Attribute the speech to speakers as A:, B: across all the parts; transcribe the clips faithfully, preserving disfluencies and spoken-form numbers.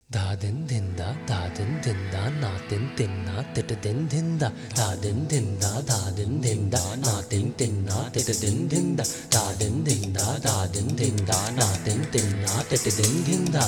A: Da din din da da din din da na din din na tit din din da da din din da da din din da na din din na tit din din da da din din da da din din da na din din na tit din din da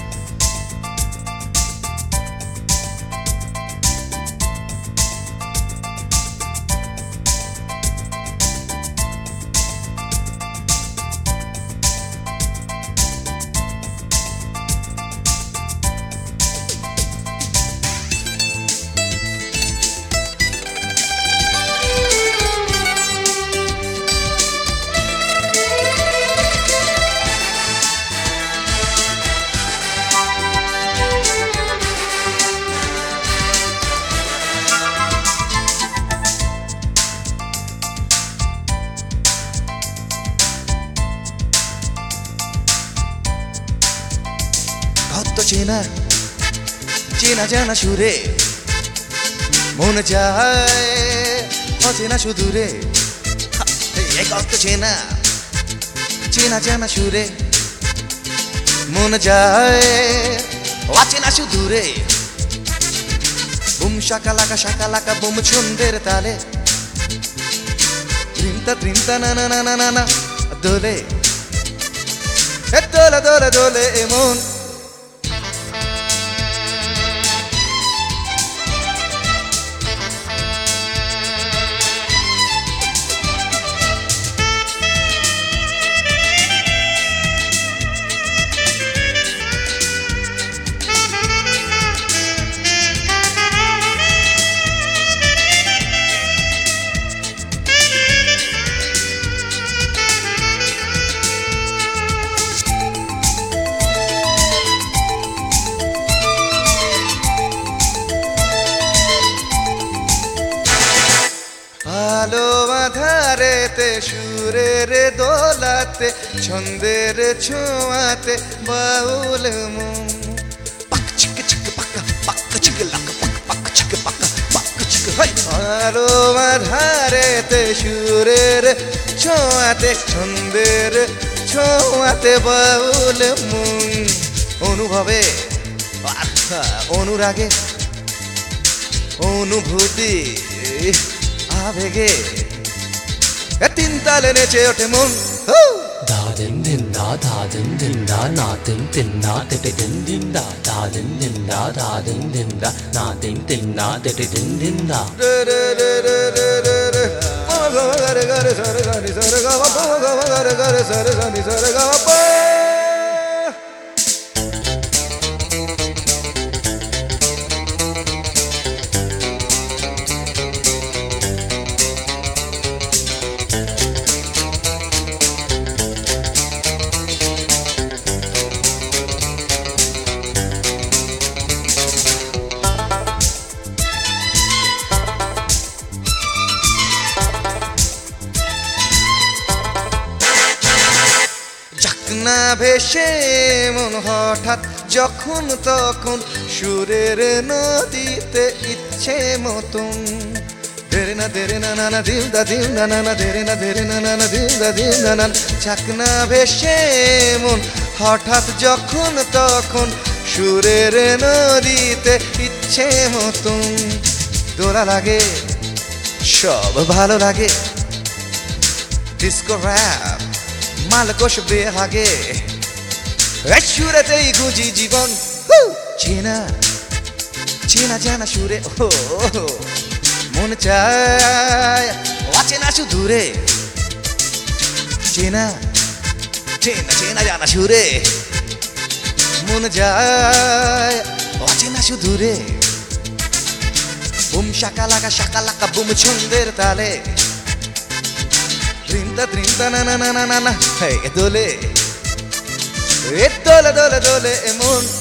B: কত চেনা চেনা জানা সুরে মনে যায় অচেনা সুদূরে এই কত চেনা চেনা জানা সুরে মনে যায় অচেনা সুদূরে বুম শাকালাকা শাকালাকা বুম ছন্দের তালে ত্রিমতা ত্রিমতা না না না না না দোলে এ দোলে দোলে দোলে এমন আলো আধারেতে সুরের দোলাতে ছন্দের ছোঁয়াতে বাউল মন পাক চিক চিক পাক পাক চিক লাক পাক পাক চিক পাক পাক চিক হাই আলো আধারেতে সুরের ছোঁয়াতে ছন্দের ছোঁয়াতে বাউল মন অনুভবে অনুরাগে অনুভূতি আবেগে তিন তালে নেচে ওঠে মন
A: da din din da da din din da na din din na tit din din da da din din da da din din da na din din na tit din din da
B: re re re re re re re ma ga ga re ga re sa re ga ni sa re ga ma pa ga ma ga re ga re sa re sa ni sa re ga ma pa না ভেসে মন হঠাৎ যখন তখন সুরের নদীতে ইচ্ছে মতন দেরে না দেরে না না না দিল দা দিল না না না দেরে না দেরে না না না দিল দা দিল না না চাকনা ভেসে মন হঠাৎ যখন তখন সুরের নদীতে ইচ্ছে মতন দোলা লাগে সব ভালো লাগে ডিস্কো র‍্যাপ মালকোষ বেহাগে সুরেতেই খুঁজি জীবন চেনা চেনা জানা সুরে ও মন চায় অচেনা সুদূরে চেনা চেনা চেনা জানা সুরে মন যায় অচেনা সুদূরে বুম শাকালাকা শাকালাকা বুম ছন্দের তালে Trinta, trinta, na na na na na na, hey, dole, e dole, dole, dole, emon.